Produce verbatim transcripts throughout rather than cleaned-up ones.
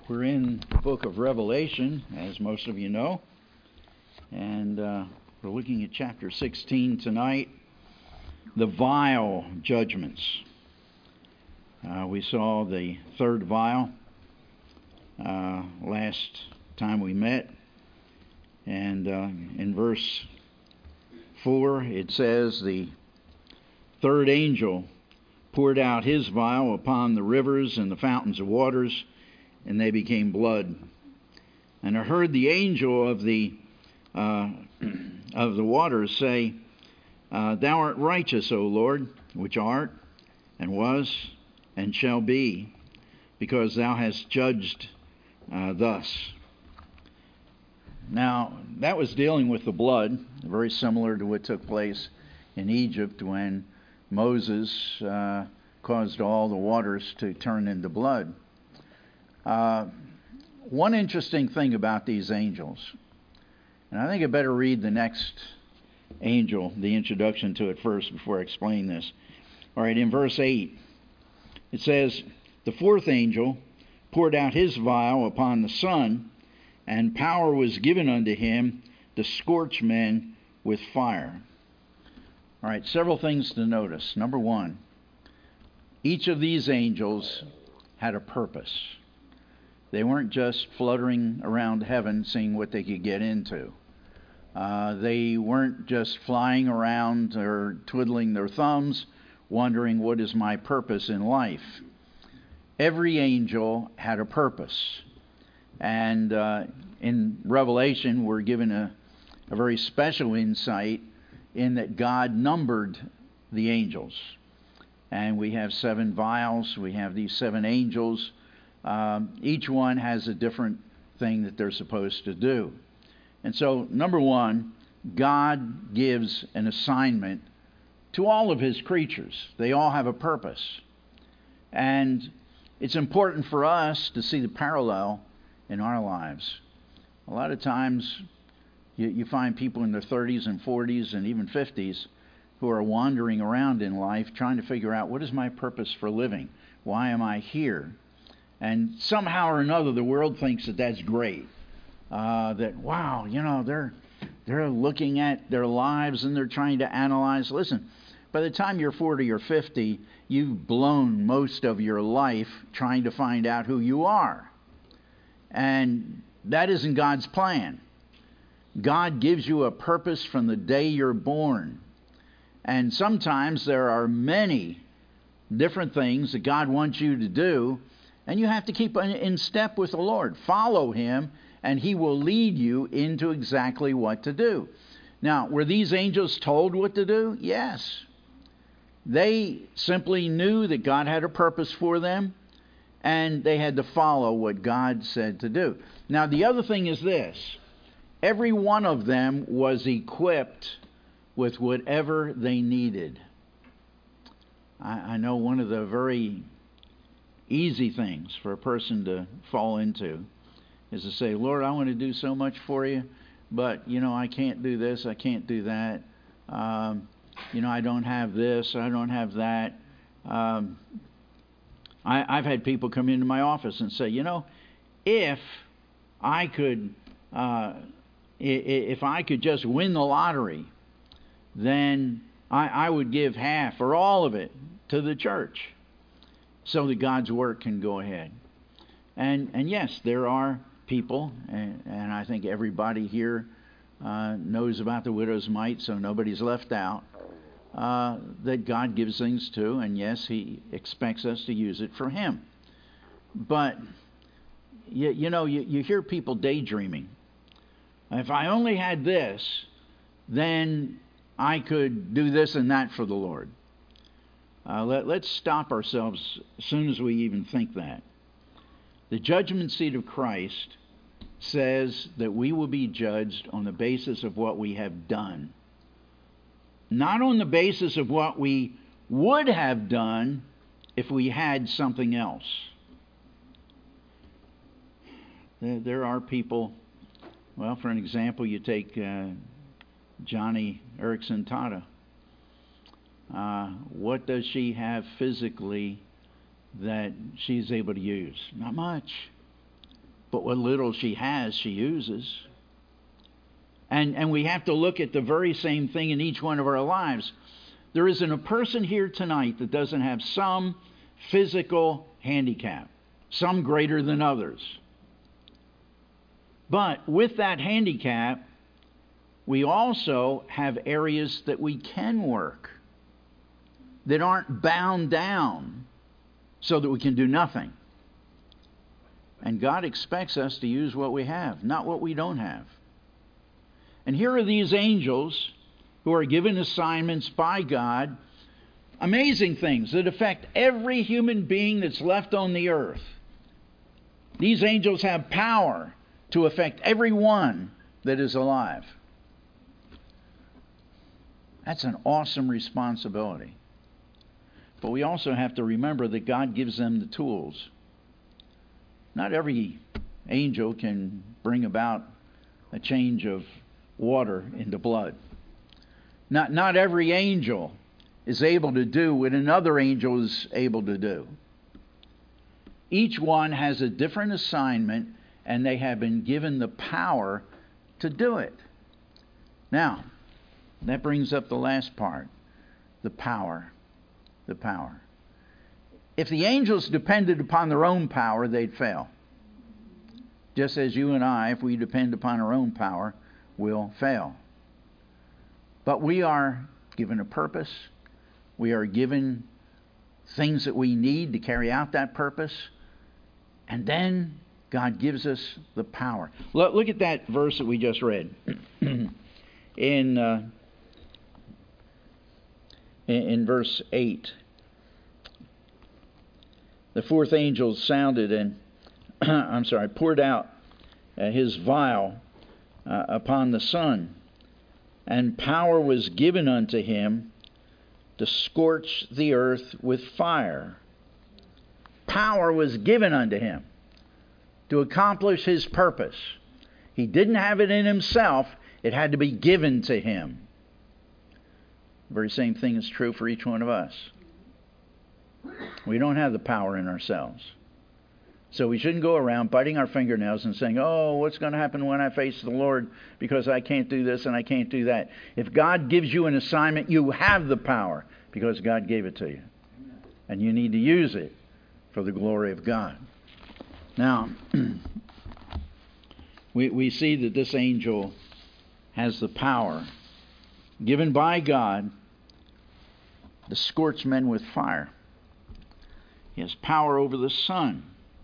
We're in the book of Revelation, as most of you know, and uh, we're looking at chapter sixteen tonight, the vial judgments. Uh, we saw the third vial uh, last time we met, and uh, in verse four it says, the third angel poured out his vial upon the rivers and the fountains of waters, and they became blood. And I heard the angel of the uh, of the waters say, uh, Thou art righteous, O Lord, which art, and was, and shall be, because thou hast judged uh, thus. Now, that was dealing with the blood, very similar to what took place in Egypt when Moses uh, caused all the waters to turn into blood. Uh, one interesting thing about these angels, and I think I better read the next angel, the introduction to it first before I explain this. All right, in verse eight, it says, The fourth angel poured out his vial upon the sun, and power was given unto him to scorch men with fire. All right, several things to notice. Number one, each of these angels had a purpose. They weren't just fluttering around heaven seeing what they could get into. Uh, they weren't just flying around or twiddling their thumbs, wondering what is my purpose in life. Every angel had a purpose. And uh, in Revelation, we're given a, a very special insight in that God numbered the angels. And we have seven vials, we have these seven angels. Um, each one has a different thing that they're supposed to do. And so, number one, God gives an assignment to all of his creatures. They all have a purpose. And it's important for us to see the parallel in our lives. A lot of times, you, you find people in their thirties and forties and even fifties who are wandering around in life trying to figure out, what is my purpose for living? Why am I here? And somehow or another, the world thinks that that's great. Uh, that, wow, you know, they're they're looking at their lives and they're trying to analyze. Listen, by the time you're forty or fifty, you've blown most of your life trying to find out who you are. And that isn't God's plan. God gives you a purpose from the day you're born. And sometimes there are many different things that God wants you to do, and you have to keep in step with the Lord. Follow him, and he will lead you into exactly what to do. Now, were these angels told what to do? Yes. They simply knew that God had a purpose for them, and they had to follow what God said to do. Now, the other thing is this. Every one of them was equipped with whatever they needed. I, I know one of the very easy things for a person to fall into is to say, Lord, I want to do so much for you, but, you know, I can't do this, I can't do that. Um, you know, I don't have this, I don't have that. Um, I, I've had people come into my office and say, you know, if I could, uh, if I could just win the lottery, then I, I would give half or all of it to the church so that God's work can go ahead. And and yes, there are people, and, and I think everybody here uh, knows about the widow's mite, so nobody's left out, uh, that God gives things to, and yes, he expects us to use it for him. But, you, you know, you, you hear people daydreaming. If I only had this, then I could do this and that for the Lord. Uh, let, let's stop ourselves as soon as we even think that. The judgment seat of Christ says that we will be judged on the basis of what we have done. Not on the basis of what we would have done if we had something else. There, there are people, well, for an example, you take uh, Johnny Erickson Tata. Uh, what does she have physically that she's able to use? Not much. but what little she has, she uses. And, and we have to look at the very same thing in each one of our lives. There isn't a person here tonight that doesn't have some physical handicap, some greater than others. But with that handicap, we also have areas that we can work that aren't bound down so that we can do nothing. And God expects us to use what we have, not what we don't have. And here are these angels who are given assignments by God, amazing things that affect every human being that's left on the earth. These angels have power to affect everyone that is alive. That's an awesome responsibility. But we also have to remember that God gives them the tools. Not every angel can bring about a change of water into blood. Not, not every angel is able to do what another angel is able to do. Each one has a different assignment, and they have been given the power to do it. Now, that brings up the last part, the power. The power. If the angels depended upon their own power, they'd fail. Just as you and I, if we depend upon our own power, will fail. But we are given a purpose. We are given things that we need to carry out that purpose. And then God gives us the power. Look, look at that verse that we just read. in, uh, in in verse eight. The fourth angel sounded and, I'm sorry, poured out uh, his vial uh, upon the sun, and power was given unto him to scorch the earth with fire. Power was given unto him to accomplish his purpose. He didn't have it in himself. It had to be given to him. The very same thing is true for each one of us. We don't have the power in ourselves. So we shouldn't go around biting our fingernails and saying, oh, what's going to happen when I face the Lord because I can't do this and I can't do that. If God gives you an assignment, you have the power because God gave it to you. And you need to use it for the glory of God. Now, we, we see that this angel has the power given by God to scorch men with fire. He has power over the sun.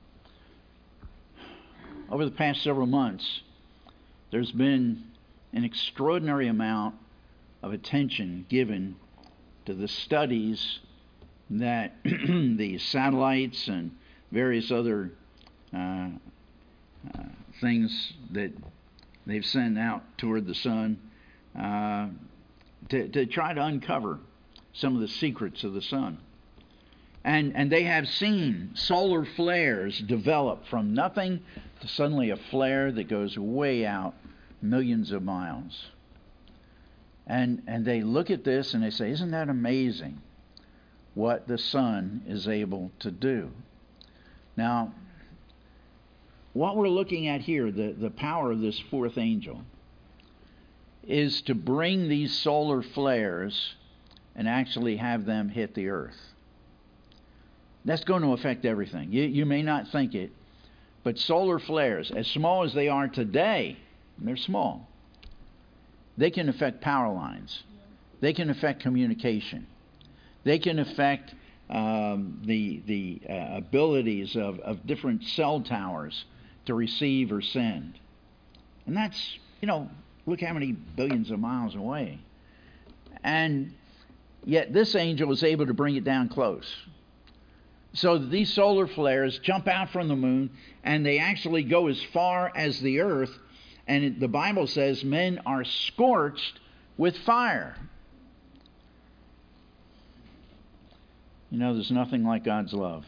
Over the past several months, there's been an extraordinary amount of attention given to the studies that the satellites and various other uh, uh, things that they've sent out toward the sun uh, to, to try to uncover some of the secrets of the sun. And, and they have seen solar flares develop from nothing to suddenly a flare that goes way out millions of miles. And, and they look at this and they say, isn't that amazing what the sun is able to do? Now, what we're looking at here, the, the power of this fourth angel, is to bring these solar flares and actually have them hit the earth. That's going to affect everything. You, you may not think it, but solar flares, as small as they are today, they're small, they can affect power lines. They can affect communication. They can affect um, the, the uh, abilities of, of different cell towers to receive or send. And that's, you know, look how many billions of miles away. And yet this angel was able to bring it down close. So these solar flares jump out from the moon, and they actually go as far as the earth. And it, the Bible says men are scorched with fire. You know, there's nothing like God's love.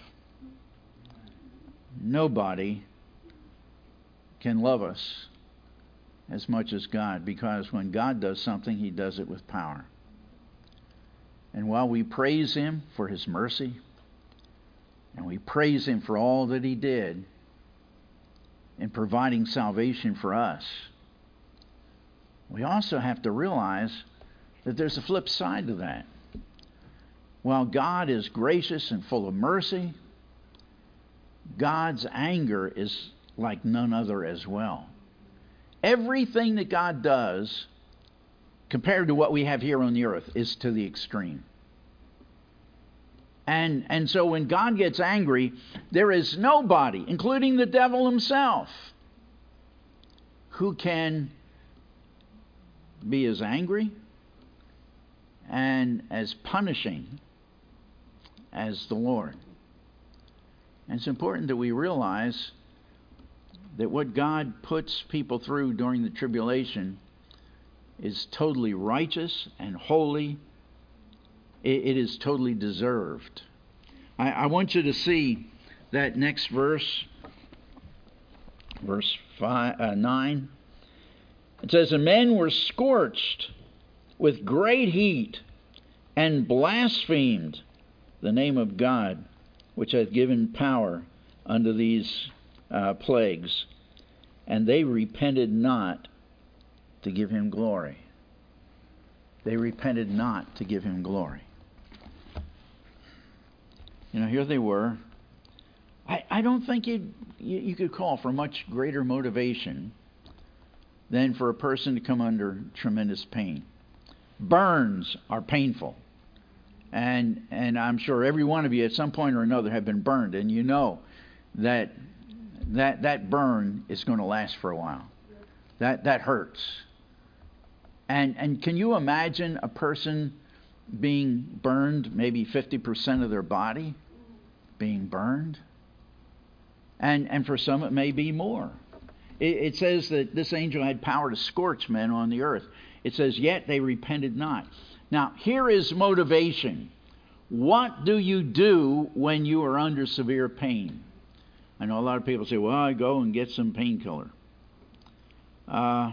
Nobody can love us as much as God, because when God does something, He does it with power. And while we praise Him for His mercy, and we praise Him for all that He did, in providing salvation for us, we also have to realize that there's a flip side to that. While God is gracious and full of mercy, God's anger is like none other as well. Everything that God does, compared to what we have here on the earth, is to the extreme. And, and so when God gets angry, there is nobody, including the devil himself, who can be as angry and as punishing as the Lord. And it's important that we realize that what God puts people through during the tribulation is totally righteous and holy. It, it is totally deserved. I, I want you to see that next verse, verse five, uh, nine. It says, "And men were scorched with great heat, and blasphemed the name of God, which hath given power unto these uh, plagues. And they repented not to give him glory." They repented not to give him glory. You know, here they were. I, I don't think you'd, you you could call for much greater motivation than for a person to come under tremendous pain. Burns are painful. And and I'm sure every one of you at some point or another have been burned, and you know that that that burn is going to last for a while. That that hurts. And and can you imagine a person being burned, maybe fifty percent of their body being burned? And and for some it may be more. It, it says that this angel had power to scorch men on the earth. It says, "Yet they repented not." Now, here is motivation. What do you do when you are under severe pain? I know a lot of people say, "Well, I go and get some painkiller." Uh,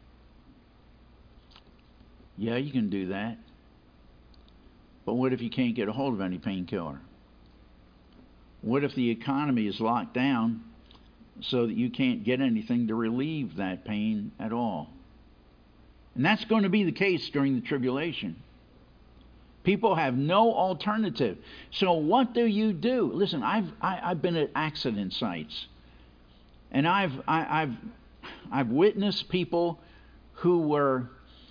yeah, you can do that. But what if you can't get a hold of any painkiller? What if the economy is locked down so that you can't get anything to relieve that pain at all? And that's going to be the case during the tribulation. People have no alternative. So what do you do? Listen, I've I, I've been at accident sites, and I've I, I've I've witnessed people who were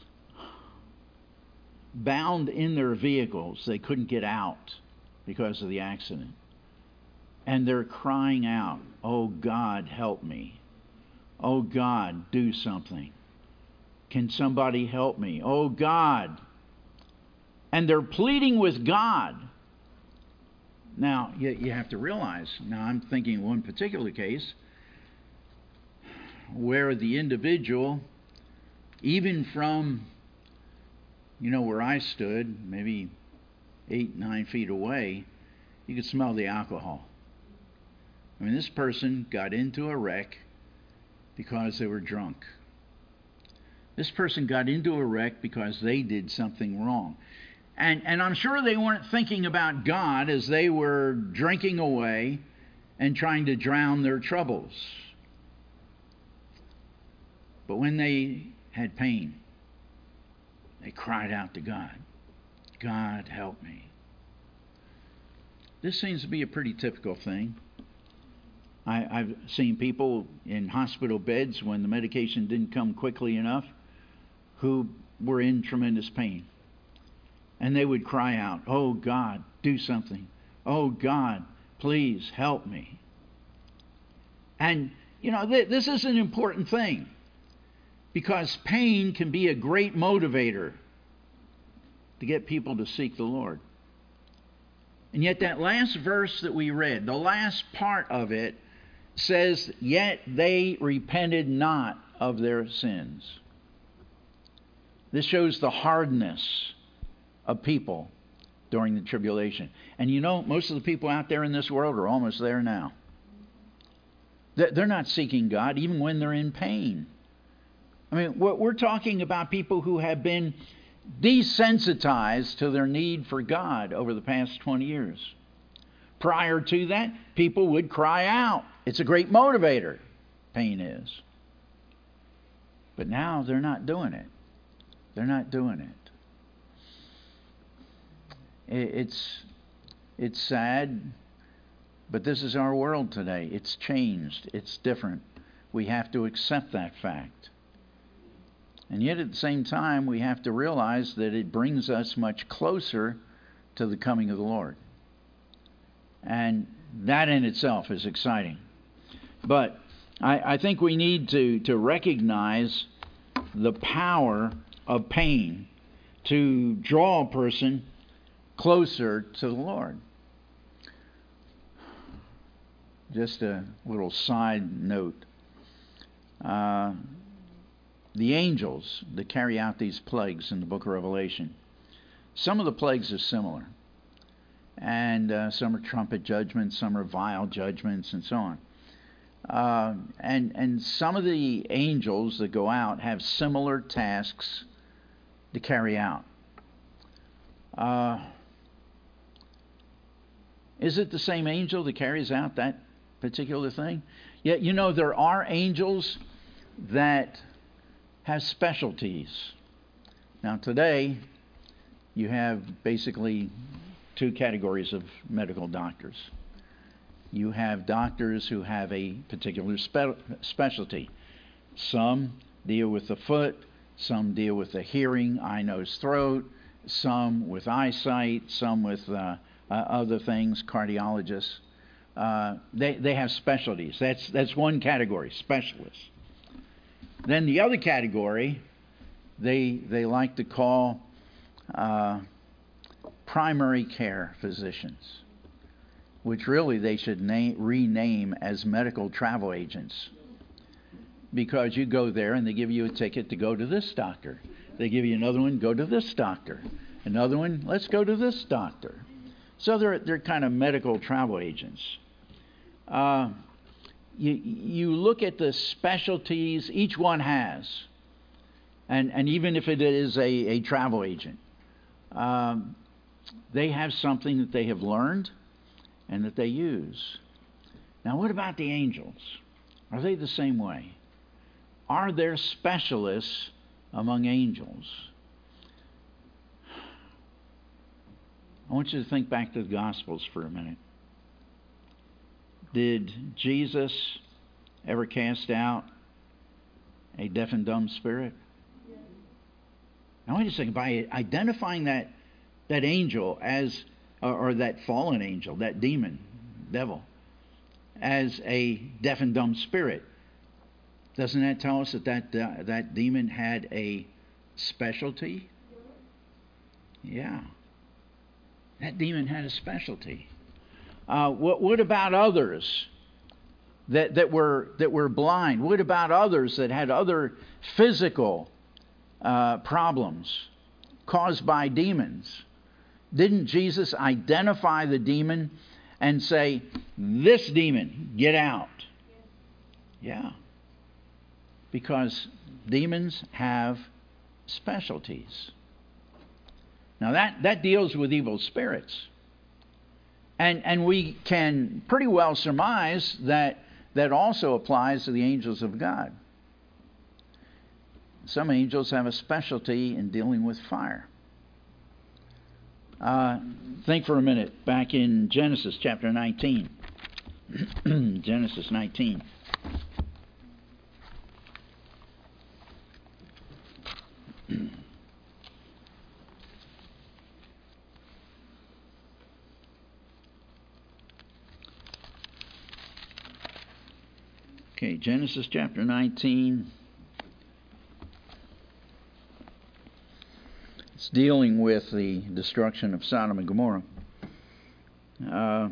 bound in their vehicles. They couldn't get out because of the accident, and they're crying out, "Oh God, help me! Oh God, do something! Can somebody help me? Oh God!" And they're pleading with God. Now, you, you have to realize, now I'm thinking one particular case where the individual, even from, you know, where I stood, maybe eight, nine feet away, you could smell the alcohol. I mean, this person got into a wreck because they were drunk. This person got into a wreck because they did something wrong. And and I'm sure they weren't thinking about God as they were drinking away and trying to drown their troubles. But when they had pain, they cried out to God, "God, help me." This seems to be a pretty typical thing. I, I've seen people in hospital beds when the medication didn't come quickly enough who were in tremendous pain. And they would cry out, "Oh God, do something. Oh God, please help me." And, you know, th- this is an important thing, because pain can be a great motivator to get people to seek the Lord. And yet that last verse that we read, the last part of it, says, "Yet they repented not of their sins." This shows the hardness of people during the tribulation. And you know, most of the people out there in this world are almost there now. They're not seeking God even when they're in pain. I mean, we're talking about people who have been desensitized to their need for God over the past twenty years. Prior to that, people would cry out. It's a great motivator. pain is. But now they're not doing it. They're not doing it. It's it's sad, but this is our world today. It's changed. It's different. We have to accept that fact. And yet at the same time, we have to realize that it brings us much closer to the coming of the Lord. And that in itself is exciting. But I, I think we need to, to recognize the power of pain to draw a person closer to the Lord. Just a little side note. Uh, the angels that carry out these plagues in the book of Revelation, some of the plagues are similar. And uh, some are trumpet judgments, some are vial judgments, and so on. Uh, and, and some of the angels that go out have similar tasks to carry out. Uh, is it the same angel that carries out that particular thing? Yet, you know, there are angels that have specialties. Now, today, you have basically two categories of medical doctors. You have doctors who have a particular spe- specialty. Some deal with the foot, some deal with the hearing, eye, nose, throat, some with eyesight, some with uh, uh, other things, cardiologists. Uh, they, they have specialties. That's, that's one category, specialists. Then the other category, they, they like to call uh, primary care physicians, which really they should name, rename as medical travel agents. Because you go there and they give you a ticket to go to this doctor. They give you another one, go to this doctor. Another one, let's go to this doctor. So they're, they're kind of medical travel agents. Uh, you, you look at the specialties each one has. And, and even if it is a, a travel agent, um, they have something that they have learned and that they use. Now, what about the angels? Are they the same way? Are there specialists among angels? I want you to think back to the Gospels for a minute. Did Jesus ever cast out a deaf and dumb spirit? Yes. Now, wait a second. By identifying that that angel as, or, or that fallen angel, that demon, devil, as a deaf and dumb spirit, doesn't that tell us that that, uh, that demon had a specialty? Yeah. That demon had a specialty. Uh, what, what about others that, that were that were blind? What about others that had other physical uh, problems caused by demons? Didn't Jesus identify the demon and say, "This demon, get out"? Yeah. Because demons have specialties. Now that, that deals with evil spirits. And and we can pretty well surmise that that also applies to the angels of God. Some angels have a specialty in dealing with fire. Uh, think for a minute back in Genesis chapter nineteen. Genesis nineteen. Okay, Genesis chapter nineteen. It's dealing with the destruction of Sodom and Gomorrah. Uh,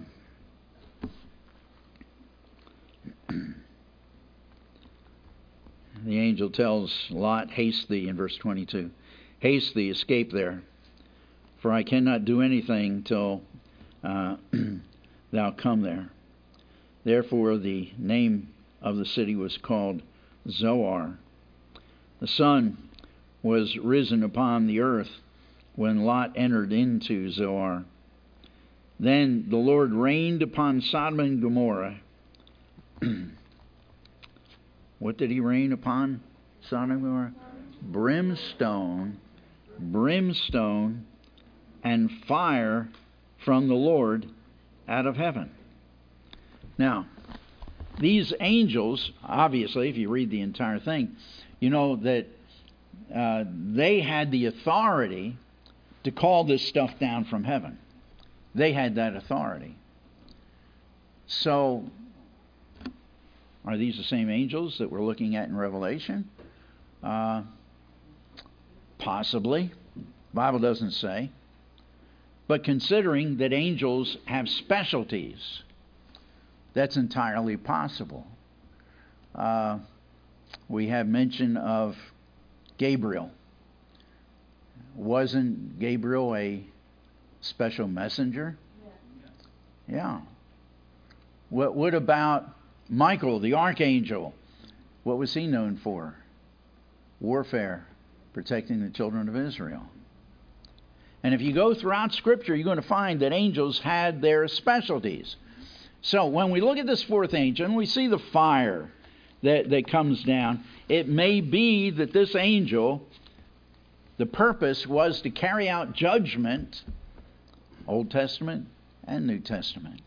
the angel tells Lot, "Haste thee," in verse twenty-two. "Haste thee, escape there, for I cannot do anything till uh, thou come there." Therefore the name of the city was called Zoar. The sun was risen upon the earth when Lot entered into Zoar. Then the Lord rained upon Sodom and Gomorrah What did he rain upon Sodom and Gomorrah? Brimstone, brimstone, and fire from the Lord out of heaven. Now, these angels, obviously, if you read the entire thing, you know that uh, they had the authority to call this stuff down from heaven. They had that authority. So, are these the same angels that we're looking at in Revelation? Uh, possibly. The Bible doesn't say. But considering that angels have specialties, that's entirely possible. Uh, we have mention of Gabriel. Wasn't Gabriel a special messenger? Yeah. yeah. What, what about Michael, the archangel? What was he known for? Warfare, protecting the children of Israel. And if you go throughout Scripture, you're going to find that angels had their specialties. So when we look at this fourth angel and we see the fire that, that comes down, it may be that this angel, the purpose was to carry out judgment, Old Testament and New Testament.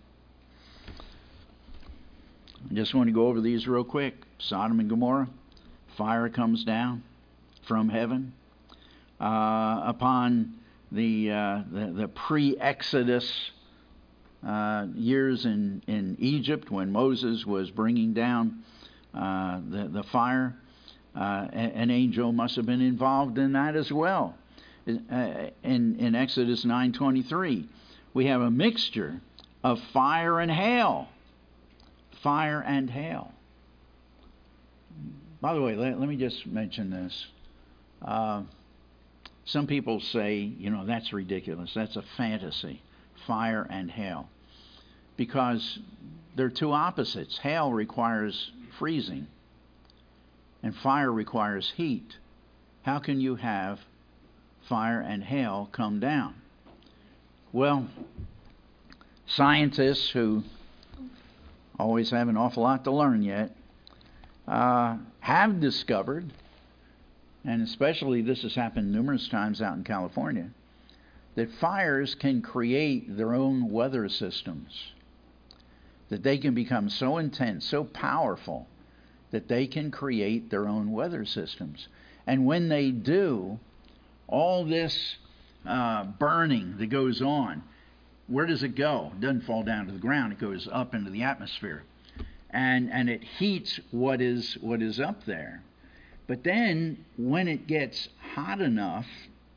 I just want to go over these real quick. Sodom and Gomorrah, fire comes down from heaven uh, upon the, uh, the, the pre-Exodus uh, years in, in Egypt when Moses was bringing down uh, the, the fire. Uh, an angel must have been involved in that as well. In, in Exodus nine twenty-three, we have a mixture of fire and hail. Fire and hail. By the way, let, let me just mention this. Uh, some people say, you know, that's ridiculous. That's a fantasy. Fire and hail. Because they're two opposites. Hail requires freezing, and fire requires heat. How can you have fire and hail come down? Well, scientists who always have an awful lot to learn yet uh, have discovered, and especially this has happened numerous times out in California, that fires can create their own weather systems, that they can become so intense, so powerful, that they can create their own weather systems. And when they do, all this uh, burning that goes on, where does it go? It doesn't fall down to the ground. It goes up into the atmosphere. And and it heats what is what is up there. But then when it gets hot enough,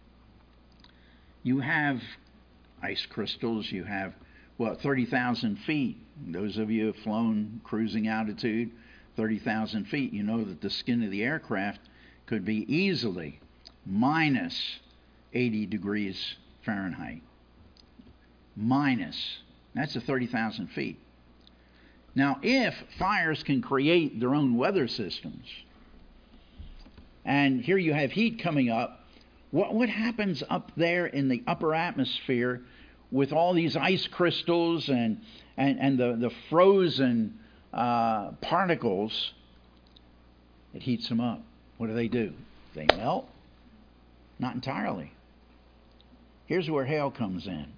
you have ice crystals, you have, well, thirty thousand feet. Those of you who have flown cruising altitude, thirty thousand feet, you know that the skin of the aircraft could be easily minus eighty degrees Fahrenheit. Minus. That's a thirty thousand feet. Now, if fires can create their own weather systems, and here you have heat coming up, what, what happens up there in the upper atmosphere with all these ice crystals and, and, and the, the frozen uh, particles? It heats them up. What do they do? They melt? Not entirely. Here's where hail comes in.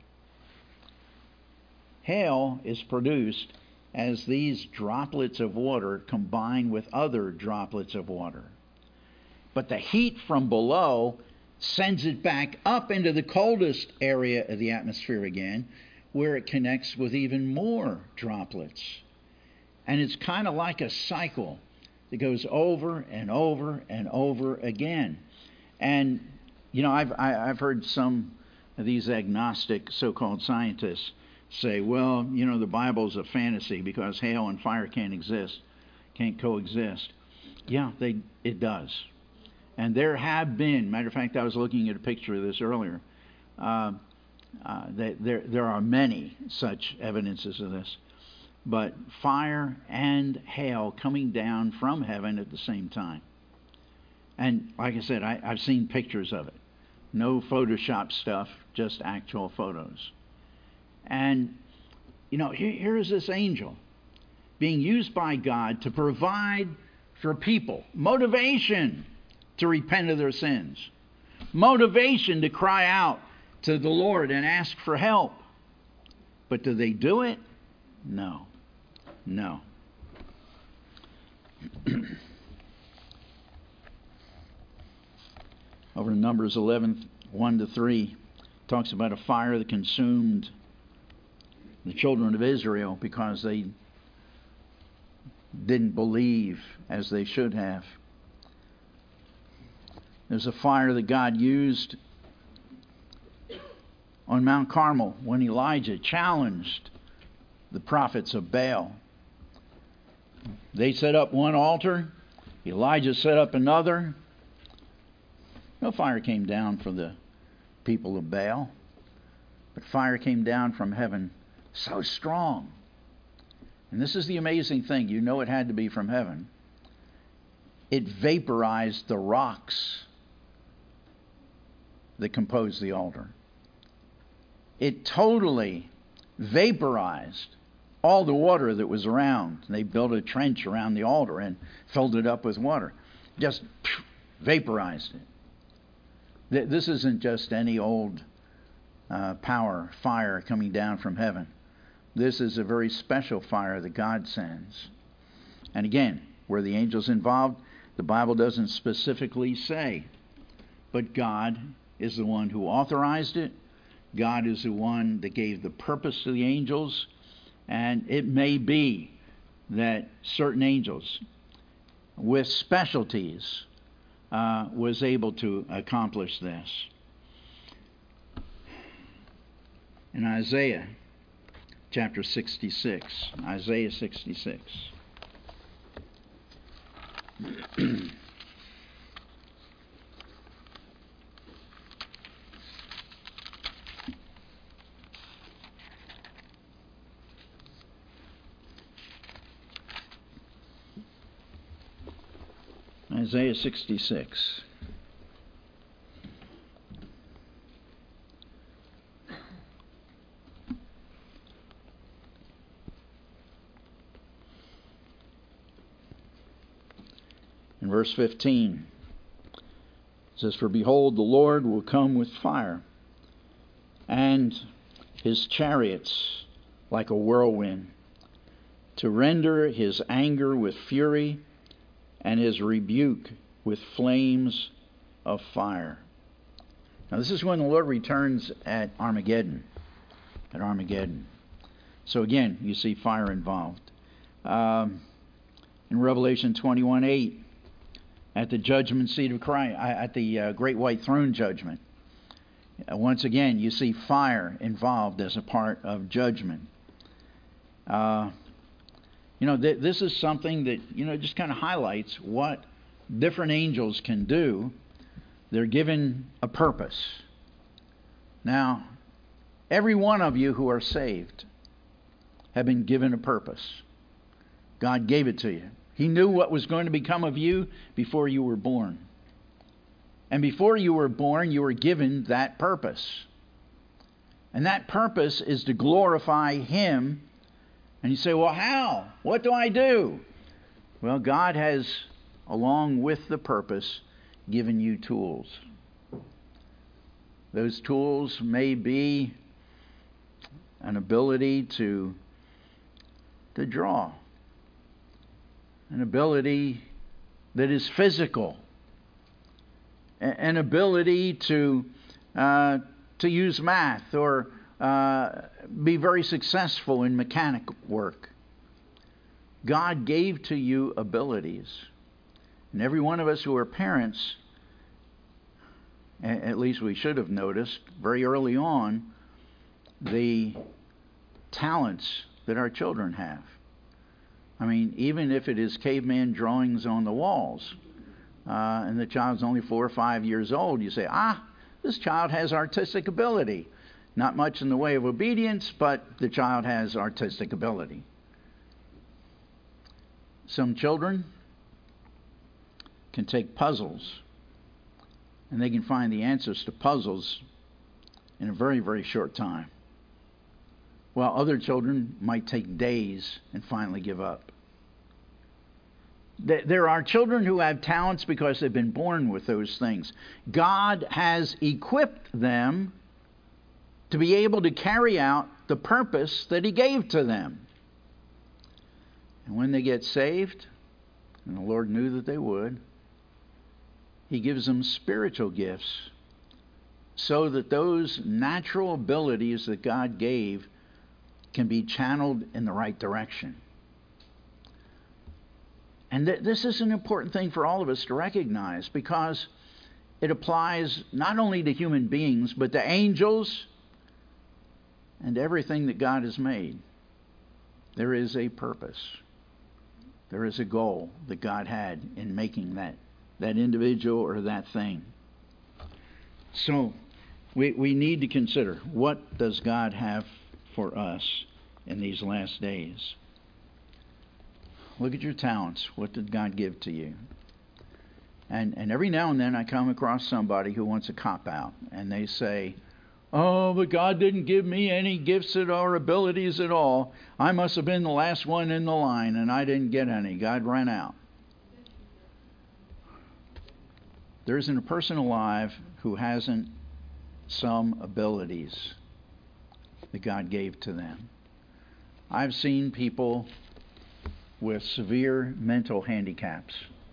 Hail is produced as these droplets of water combine with other droplets of water. But the heat from below sends it back up into the coldest area of the atmosphere again, where it connects with even more droplets. And it's kind of like a cycle that goes over and over and over again. And, you know, I've, I, I've heard some of these agnostic so-called scientists say, well, you know, the Bible's a fantasy because hail and fire can't exist, can't coexist. Yeah, they it does. And there have been, matter of fact, I was looking at a picture of this earlier, uh, uh, that there, there are many such evidences of this. But fire and hail coming down from heaven at the same time. And like I said, I, I've seen pictures of it. No Photoshop stuff, just actual photos. And, you know, here, here is this angel being used by God to provide for people, motivation to repent of their sins, motivation to cry out to the Lord and ask for help. But do they do it? No. No. Over in Numbers eleven, one to three, talks about a fire that consumed the children of Israel because they didn't believe as they should have. There's a fire that God used on Mount Carmel when Elijah challenged the prophets of Baal. They set up one altar, Elijah set up another. No fire came down for the people of Baal, but fire came down from heaven so strong. And this is the amazing thing. You know it had to be from heaven. It vaporized the rocks that composed the altar. It totally vaporized all the water that was around. They built a trench around the altar and filled it up with water. Just vaporized it. This isn't just any old uh, power, fire coming down from heaven. This is a very special fire that God sends. And again, were the angels involved? The Bible doesn't specifically say. But God is the one who authorized it. God is the one that gave the purpose to the angels. And it may be that certain angels with specialties uh, was able to accomplish this. In Isaiah chapter sixty-six, Isaiah sixty-six. Isaiah sixty-six. In verse fifteen, it says, "For behold, the Lord will come with fire, and his chariots like a whirlwind, to render his anger with fury, and his rebuke with flames of fire." Now this is when the Lord returns at Armageddon. At Armageddon. So again, you see fire involved. Um, in Revelation twenty-one eight, at the judgment seat of Christ, at the uh, great white throne judgment, uh, once again you see fire involved as a part of judgment. Uh, You know, th- this is something that, you know, just kind of highlights what different angels can do. They're given a purpose. Now, every one of you who are saved have been given a purpose. God gave it to you. He knew what was going to become of you before you were born. And before you were born, you were given that purpose. And that purpose is to glorify Him. And you say, well, how? What do I do? Well, God has, along with the purpose, given you tools. Those tools may be an ability to, to draw, an ability that is physical, an ability to uh, to use math or Uh, be very successful in mechanic work. God gave to you abilities. And every one of us who are parents, at least we should have noticed very early on, the talents that our children have. I mean, even if it is caveman drawings on the walls, uh, and the child's only four or five years old, you say, ah, this child has artistic ability. Not much in the way of obedience, but the child has artistic ability. Some children can take puzzles, and they can find the answers to puzzles in a very, very short time, while other children might take days and finally give up. There are children who have talents because they've been born with those things. God has equipped them to be able to carry out the purpose that He gave to them. And when they get saved, and the Lord knew that they would, He gives them spiritual gifts so that those natural abilities that God gave can be channeled in the right direction. And th- this is an important thing for all of us to recognize, because it applies not only to human beings, but to angels and everything that God has made. There is a purpose. There is a goal that God had in making that, that individual or that thing. So we, we need to consider, what does God have for us in these last days? Look at your talents. What did God give to you? And and every now and then I come across somebody who wants a cop-out. And they say, oh, but God didn't give me any gifts or abilities at all. I must have been the last one in the line, and I didn't get any. God ran out. There isn't a person alive who hasn't some abilities that God gave to them. I've seen people with severe mental handicaps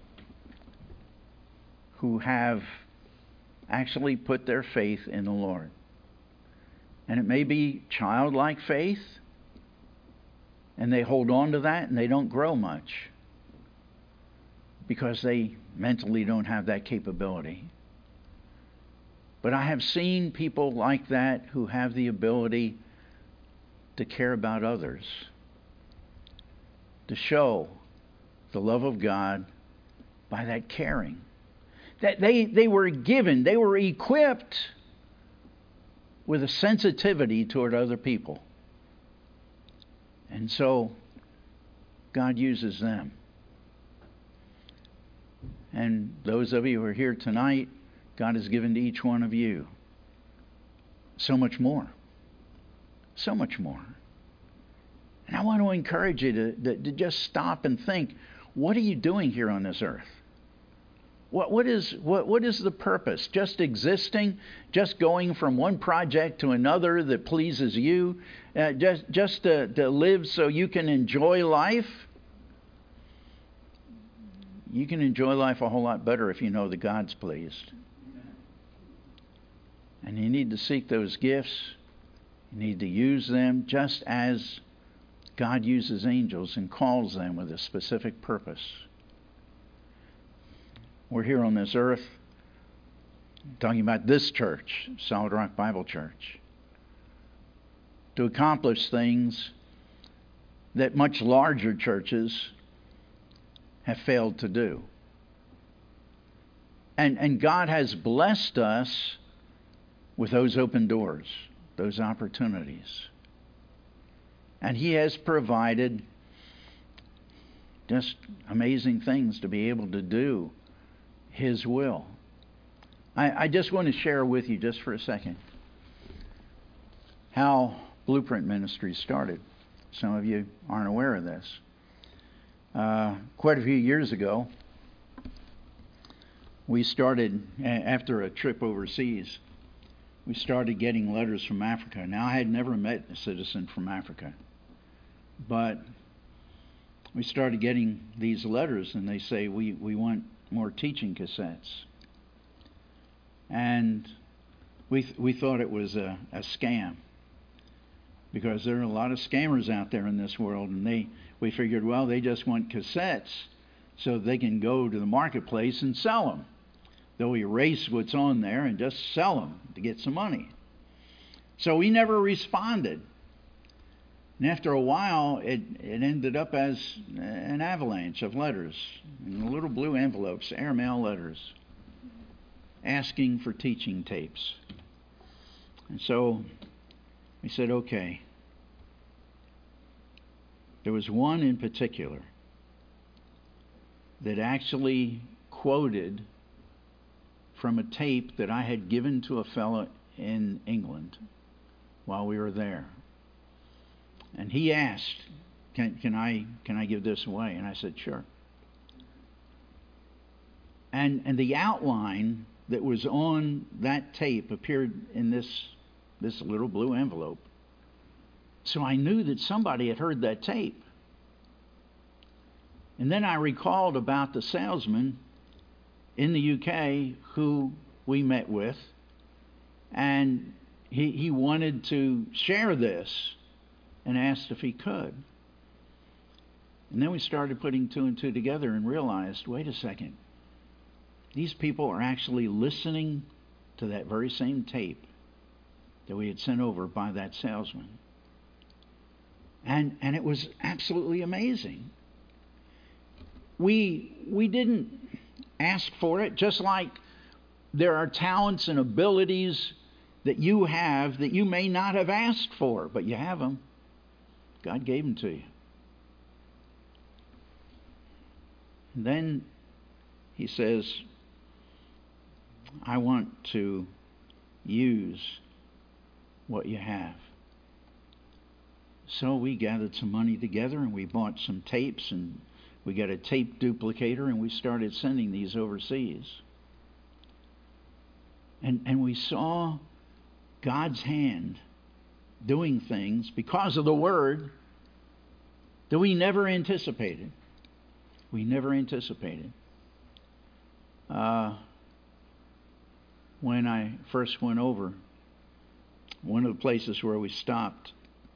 who have actually put their faith in the Lord. And it may be childlike faith, and they hold on to that and they don't grow much because they mentally don't have that capability. But I have seen people like that who have the ability to care about others, to show the love of God by that caring. That they, they were given, they were equipped with a sensitivity toward other people. And so God uses them. And those of you who are here tonight, God has given to each one of you so much more. So much more. And I want to encourage you to, to, to just stop and think, what are you doing here on this earth? What, what, is, what, what is the purpose? Just existing? Just going from one project to another that pleases you? Uh, just just to, to live so you can enjoy life? You can enjoy life a whole lot better if you know that God's pleased. And you need to seek those gifts. You need to use them just as God uses angels and calls them with a specific purpose. We're here on this earth talking about this church, Solid Rock Bible Church, to accomplish things that much larger churches have failed to do. And, and God has blessed us with those open doors, those opportunities. And He has provided just amazing things to be able to do His will. I, I just want to share with you just for a second how Blueprint Ministry started. Some of you aren't aware of this. Uh, quite a few years ago, we started, after a trip overseas, we started getting letters from Africa. Now, I had never met a citizen from Africa, but we started getting these letters, and they say, we, we want more teaching cassettes. And we th- we thought it was a, a scam, because there are a lot of scammers out there in this world, and they we figured, well, they just want cassettes so they can go to the marketplace and sell them. They'll erase what's on there and just sell them to get some money. So we never responded. And after a while, it, it ended up as an avalanche of letters in little blue envelopes, airmail letters, asking for teaching tapes. And so we said, okay. There was one in particular that actually quoted from a tape that I had given to a fellow in England while we were there. And he asked, can, can I can I give this away? And I said, sure. And, and the outline that was on that tape appeared in this, this little blue envelope. So I knew that somebody had heard that tape. And then I recalled about the salesman in the U K who we met with, and he, he wanted to share this and asked if he could. And then we started putting two and two together and realized, wait a second, these people are actually listening to that very same tape that we had sent over by that salesman. And and it was absolutely amazing. We we didn't ask for it, just like there are talents and abilities that you have that you may not have asked for, but you have them. God gave them to you. And then he says, I want to use what you have. So we gathered some money together and we bought some tapes, and we got a tape duplicator, and we started sending these overseas. And and we saw God's hand doing things because of the Word that we never anticipated. We never anticipated. Uh, when I first went over, one of the places where we stopped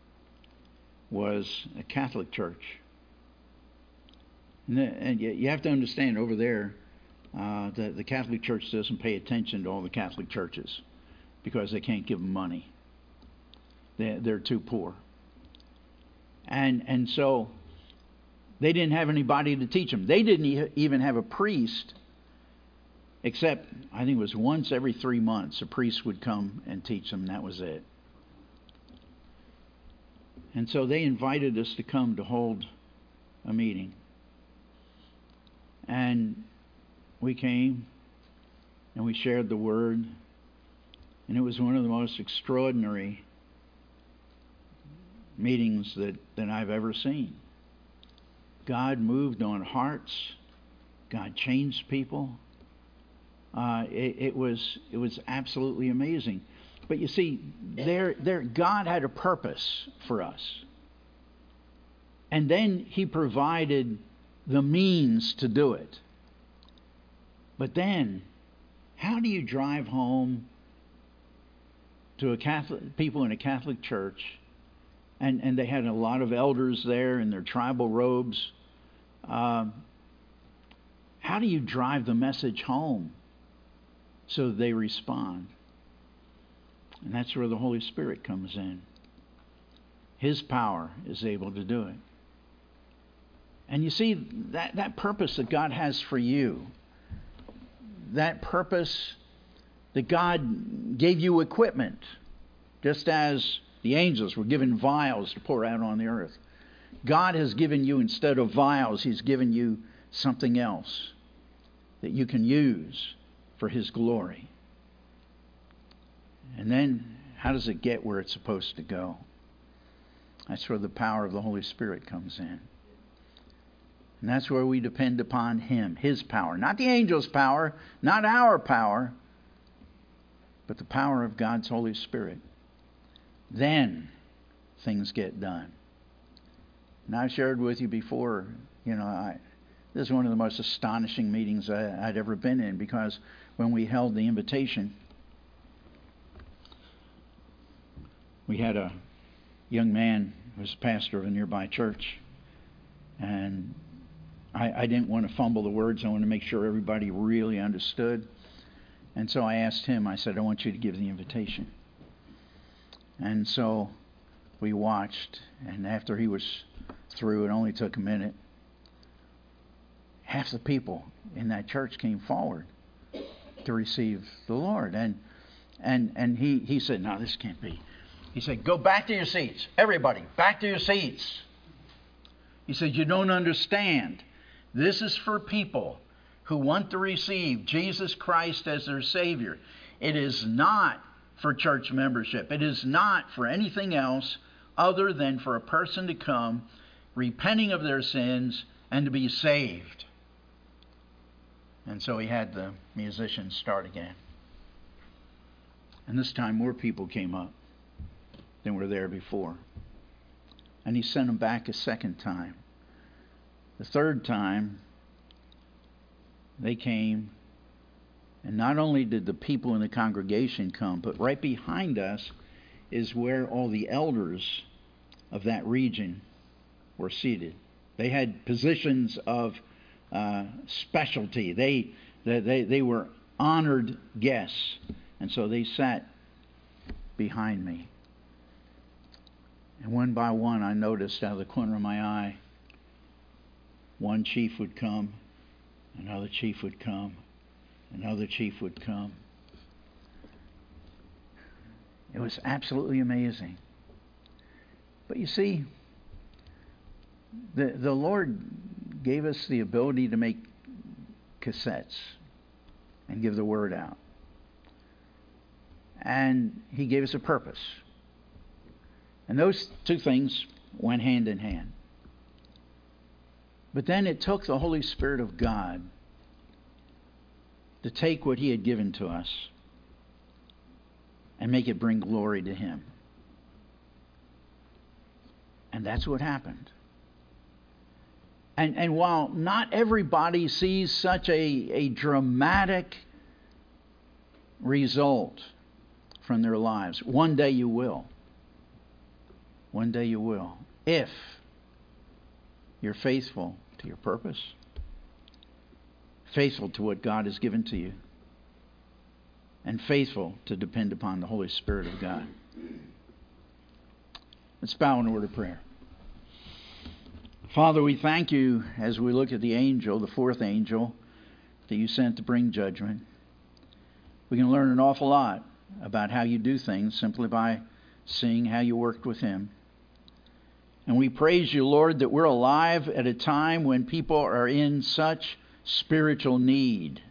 was a Catholic church. And, the, and you, you have to understand, over there, uh, the, the Catholic Church doesn't pay attention to all the Catholic churches because they can't give them money. They, they're too poor. And and so they didn't have anybody to teach them. They didn't e- even have a priest, except I think it was once every three months a priest would come and teach them, and that was it. And so they invited us to come to hold a meeting. And we came and we shared the Word, and it was one of the most extraordinary meetings that, that I've ever seen. God moved on hearts. God changed people. Uh, it, it was it was absolutely amazing. But you see, there there God had a purpose for us, and then He provided the means to do it. But then, how do you drive home to a Catholic people in a Catholic church, and and they had a lot of elders there in their tribal robes? Um, how do you drive the message home so that they respond? And that's where the Holy Spirit comes in. His power is able to do it. And you see, that, that purpose that God has for you, that purpose that God gave you equipment, just as the angels were given vials to pour out on the earth. God has given you, instead of vials, He's given you something else that you can use for His glory. And then, how does it get where it's supposed to go? That's where the power of the Holy Spirit comes in. And that's where we depend upon Him, His power. Not the angel's power, not our power, but the power of God's Holy Spirit. Then things get done. And I've shared with you before, you know, I, this is one of the most astonishing meetings I, I'd ever been in, because when we held the invitation, we had a young man who was pastor of a nearby church, and I, I didn't want to fumble the words. I wanted to make sure everybody really understood. And so I asked him, I said, I want you to give the invitation. And so we watched, and after he was through, it only took a minute, half the people in that church came forward to receive the Lord. And and and he, he said, no, this can't be. He said, go back to your seats. Everybody, back to your seats. He said, you don't understand. This is for people who want to receive Jesus Christ as their Savior. It is not for church membership. It is not for anything else other than for a person to come, repenting of their sins, and to be saved. And so he had the musicians start again. And this time more people came up than were there before. And he sent them back a second time. The third time, they came, and not only did the people in the congregation come, but right behind us is where all the elders of that region were seated. They had positions of uh, specialty. They, they, they, they were honored guests, and so they sat behind me. And one by one, I noticed out of the corner of my eye, one chief would come, another chief would come, another chief would come. It was absolutely amazing. But you see, the the Lord gave us the ability to make cassettes and give the word out. And He gave us a purpose. And those two things went hand in hand. But then it took the Holy Spirit of God to take what He had given to us and make it bring glory to Him. And that's what happened. And and while not everybody sees such a, a dramatic result from their lives, one day you will. One day you will. If you're faithful to your purpose, faithful to what God has given to you, and faithful to depend upon the Holy Spirit of God. Let's bow in a word of prayer. Father, we thank you as we look at the angel, the fourth angel that you sent to bring judgment. We can learn an awful lot about how you do things simply by seeing how you worked with him. And we praise you, Lord, that we're alive at a time when people are in such spiritual need.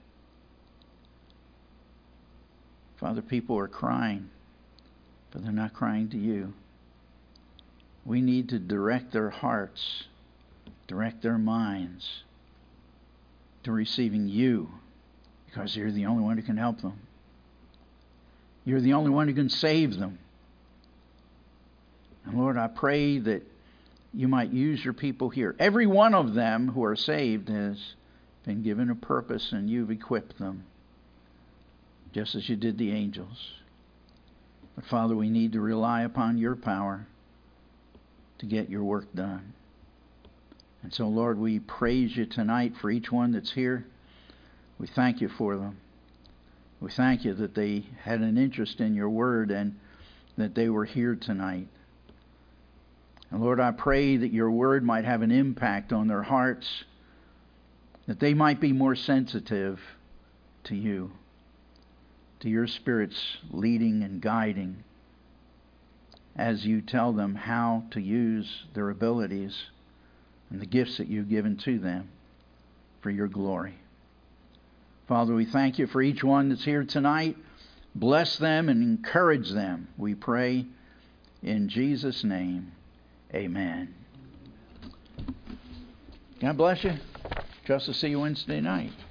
Father, people are crying, but they're not crying to you. We need to direct their hearts, direct their minds to receiving you, because you're the only one who can help them. You're the only one who can save them. And Lord, I pray that you might use your people here. Every one of them who are saved has been given a purpose, and you've equipped them, just as you did the angels. But Father, we need to rely upon your power to get your work done. And so, Lord, we praise you tonight for each one that's here. We thank you for them. We thank you that they had an interest in your word and that they were here tonight. And Lord, I pray that your word might have an impact on their hearts, that they might be more sensitive to you, to your Spirit's leading and guiding as you tell them how to use their abilities and the gifts that you've given to them for your glory. Father, we thank you for each one that's here tonight. Bless them and encourage them, we pray in Jesus' name. Amen. God bless you. Trust to see you Wednesday night.